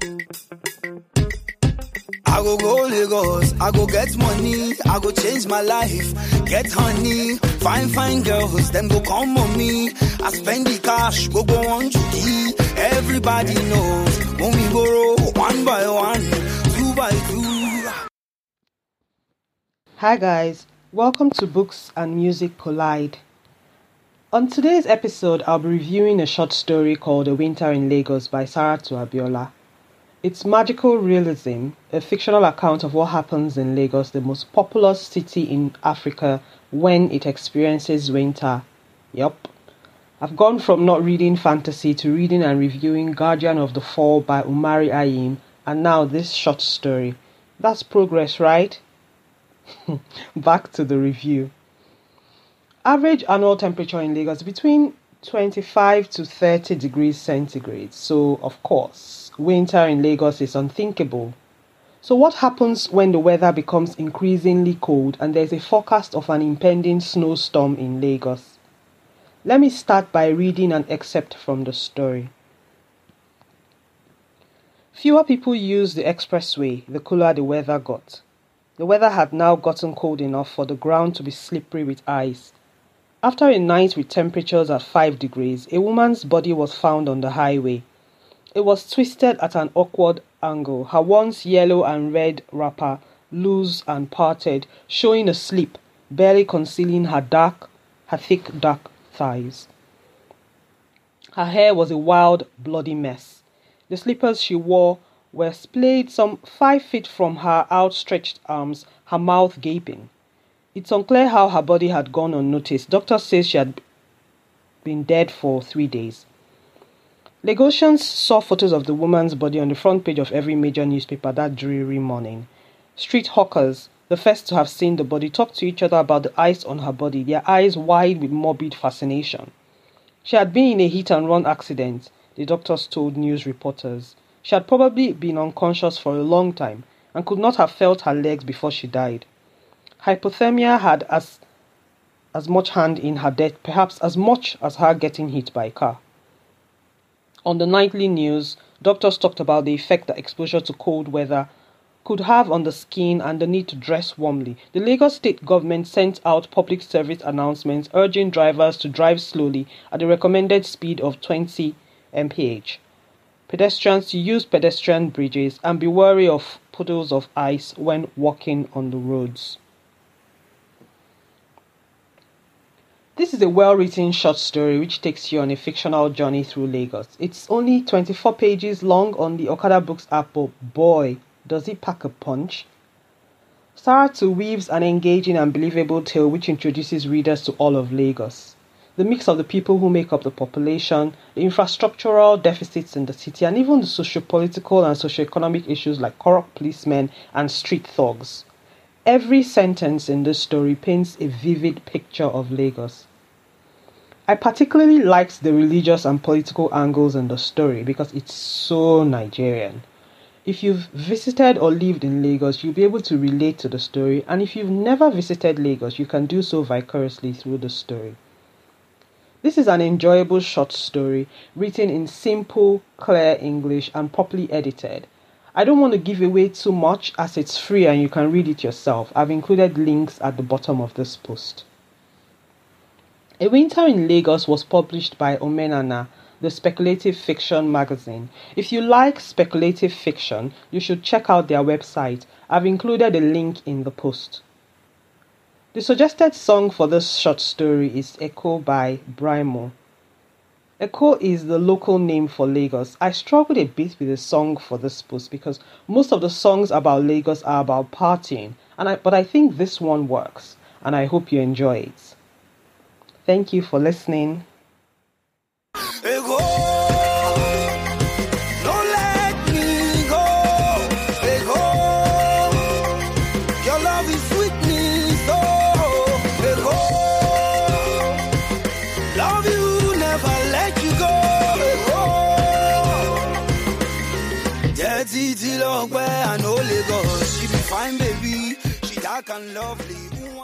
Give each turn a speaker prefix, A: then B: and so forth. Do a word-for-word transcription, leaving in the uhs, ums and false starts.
A: I go go Lagos, I go get money, I go change my life, get honey, fine fine girls, them go come on me. I spend the cash, go go on to key. Everybody knows when we borrow one by one, two by two.
B: Hi guys, welcome to Books and Music Collide. On today's episode, I'll be reviewing a short story called A Winter in Lagos by Saratu Abiola. It's magical realism, a fictional account of what happens in Lagos, the most populous city in Africa, when it experiences winter. Yup. I've gone from not reading fantasy to reading and reviewing Guardian of the Fall by Umari Ayim, and now this short story. That's progress, right? Back to the review. Average annual temperature in Lagos between twenty-five to thirty degrees centigrade. So, of course, winter in Lagos is unthinkable. So what happens when the weather becomes increasingly cold and there's a forecast of an impending snowstorm in Lagos? Let me start by reading an excerpt from the story. Fewer people used the expressway the cooler the weather got. The weather had now gotten cold enough for the ground to be slippery with ice. After a night with temperatures at five degrees, a woman's body was found on the highway. It was twisted at an awkward angle, her once yellow and red wrapper loose and parted, showing a slip, barely concealing her dark, her thick dark thighs. Her hair was a wild, bloody mess. The slippers she wore were splayed some five feet from her outstretched arms, her mouth gaping. It's unclear how her body had gone unnoticed. Doctors say she had been dead for three days. Lagosians saw photos of the woman's body on the front page of every major newspaper that dreary morning. Street hawkers, the first to have seen the body, talked to each other about the ice on her body, their eyes wide with morbid fascination. She had been in a hit-and-run accident, the doctors told news reporters. She had probably been unconscious for a long time and could not have felt her legs before she died. Hypothermia had as, as much hand in her death, perhaps as much as her getting hit by a car. On the nightly news, doctors talked about the effect that exposure to cold weather could have on the skin and the need to dress warmly. The Lagos state government sent out public service announcements urging drivers to drive slowly at the recommended speed of twenty miles per hour. Pedestrians to use pedestrian bridges and be wary of puddles of ice when walking on the roads. This is a well-written short story which takes you on a fictional journey through Lagos. It's only twenty-four pages long on the Okada Books app, but boy, does it pack a punch. Saratu weaves an engaging and believable tale which introduces readers to all of Lagos. The mix of the people who make up the population, the infrastructural deficits in the city, and even the socio-political and socio-economic issues like corrupt policemen and street thugs. Every sentence in this story paints a vivid picture of Lagos. I particularly liked the religious and political angles in the story because it's so Nigerian. If you've visited or lived in Lagos, you'll be able to relate to the story, and if you've never visited Lagos, you can do so vicariously through the story. This is an enjoyable short story written in simple, clear English and properly edited. I don't want to give away too much as it's free and you can read it yourself. I've included links at the bottom of this post. A Winter in Lagos was published by Omenana, the speculative fiction magazine. If you like speculative fiction, you should check out their website. I've included a link in the post. The suggested song for this short story is Echo by Brymo. Echo is the local name for Lagos. I struggled a bit with the song for this post because most of the songs about Lagos are about partying, and I, but I think this one works, and I hope you enjoy it. Thank you for listening.
A: Echo, don't let me go. Echo, your love is sweetness. Oh, Echo, love you, never let you go. Echo, yeah, Titi long way I know Lagos. She be fine, baby. She dark and lovely.